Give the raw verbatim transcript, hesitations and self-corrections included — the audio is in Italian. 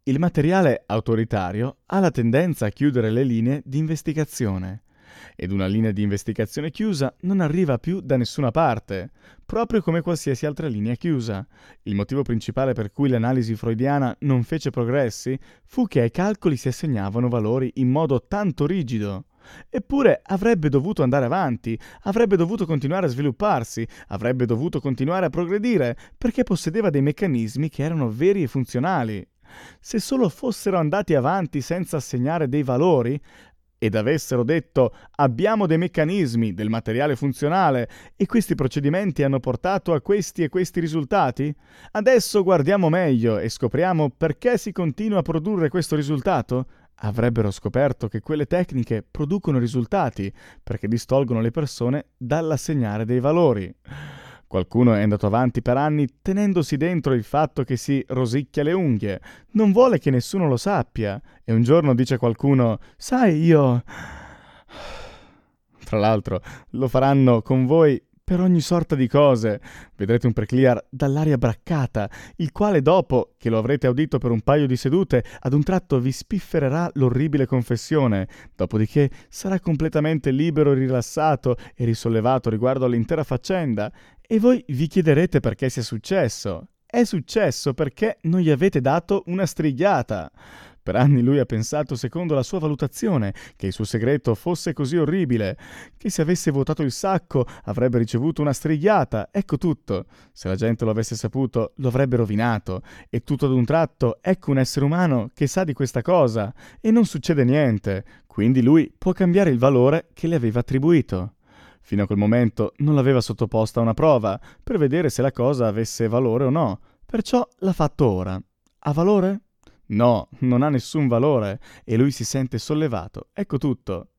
Il materiale autoritario ha la tendenza a chiudere le linee di investigazione ed una linea di investigazione chiusa non arriva più da nessuna parte, proprio come qualsiasi altra linea chiusa. Il motivo principale per cui l'analisi freudiana non fece progressi fu che ai calcoli si assegnavano valori in modo tanto rigido. Eppure avrebbe dovuto andare avanti, avrebbe dovuto continuare a svilupparsi, avrebbe dovuto continuare a progredire, perché possedeva dei meccanismi che erano veri e funzionali. Se solo fossero andati avanti senza assegnare dei valori ed avessero detto abbiamo dei meccanismi del materiale funzionale e questi procedimenti hanno portato a questi e questi risultati, adesso guardiamo meglio e scopriamo perché si continua a produrre questo risultato, avrebbero scoperto che quelle tecniche producono risultati perché distolgono le persone dall'assegnare dei valori. Qualcuno è andato avanti per anni tenendosi dentro il fatto che si rosicchia le unghie, non vuole che nessuno lo sappia, e un giorno dice qualcuno «Sai, io...» Tra l'altro, lo faranno con voi per ogni sorta di cose. Vedrete un preclear dall'aria braccata, il quale dopo che lo avrete udito per un paio di sedute, ad un tratto vi spiffererà l'orribile confessione, dopodiché sarà completamente libero e rilassato e risollevato riguardo all'intera faccenda, e voi vi chiederete perché sia successo. È successo perché non gli avete dato una strigliata. Per anni lui ha pensato, secondo la sua valutazione, che il suo segreto fosse così orribile, che se avesse votato il sacco avrebbe ricevuto una strigliata, ecco tutto. Se la gente lo avesse saputo, lo avrebbe rovinato, e tutto ad un tratto ecco un essere umano che sa di questa cosa, e non succede niente, quindi lui può cambiare il valore che le aveva attribuito. Fino a quel momento non l'aveva sottoposta a una prova, per vedere se la cosa avesse valore o no, perciò l'ha fatto ora. Ha valore? No, non ha nessun valore e lui si sente sollevato. Ecco tutto.